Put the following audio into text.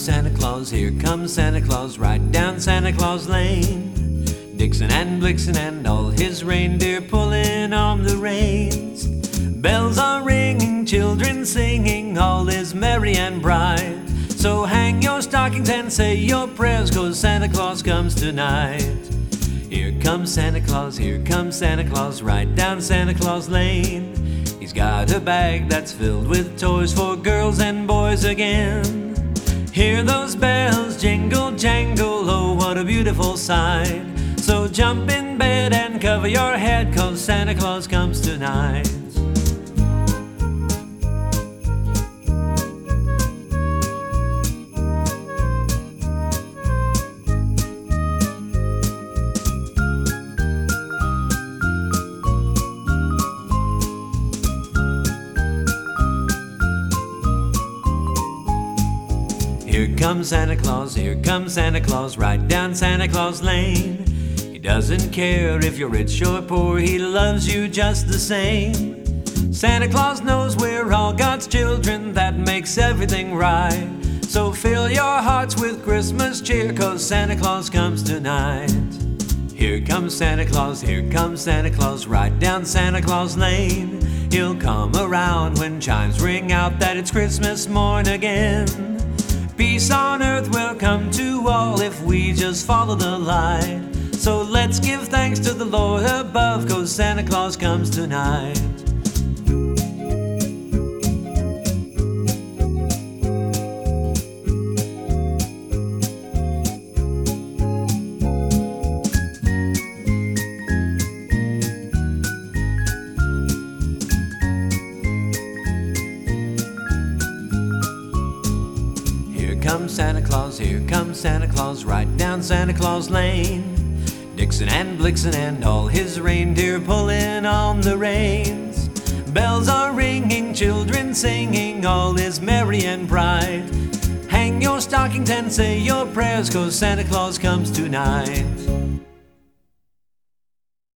Santa Claus, here comes Santa Claus, right down Santa Claus Lane. Dixon and Blixen and all his reindeer pulling on the reins. Bells are ringing, children singing, all is merry and bright. So hang your stockings and say your prayers, 'cause Santa Claus comes tonight. Here comes Santa Claus, here comes Santa Claus, right down Santa Claus Lane. He's got a bag that's filled with toys for girls and boys again. Hear those bells jingle jangle, oh what a beautiful sight. So jump in bed and cover your head, 'cause Santa Claus comes tonight. Here comes Santa Claus, here comes Santa Claus, right down Santa Claus Lane. He doesn't care if you're rich or poor, he loves you just the same. Santa Claus knows we're all God's children, that makes everything right. So fill your hearts with Christmas cheer, 'cause Santa Claus comes tonight. Here comes Santa Claus, here comes Santa Claus, right down Santa Claus Lane. He'll come around when chimes ring out that it's Christmas morn again. Peace on earth will come to all if we just follow the light. So let's give thanks to the Lord above, 'cause Santa Claus comes tonight. Here comes Santa Claus, here comes Santa Claus, right down Santa Claus Lane. Dixon and Blixen and all his reindeer pulling on the reins. Bells are ringing, children singing, all is merry and bright. Hang your stockings and say your prayers, 'cause Santa Claus comes tonight.